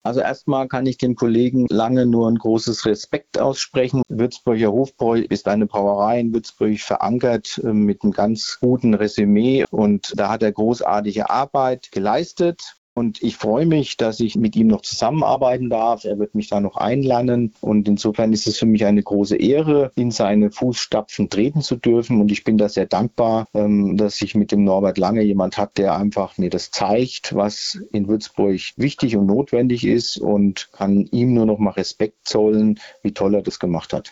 Also erstmal kann ich dem Kollegen Lange nur ein großes Respekt aussprechen. Würzburger Hofbräu ist eine Brauerei in Würzburg verankert mit einem ganz guten Resümee und da hat er großartige Arbeit geleistet. Und ich freue mich, dass ich mit ihm noch zusammenarbeiten darf. Er wird mich da noch einlernen. Und insofern ist es für mich eine große Ehre, in seine Fußstapfen treten zu dürfen. Und ich bin da sehr dankbar, dass ich mit dem Norbert Lange jemand hat, der einfach mir das zeigt, was in Würzburg wichtig und notwendig ist. Und kann ihm nur noch mal Respekt zollen, wie toll er das gemacht hat.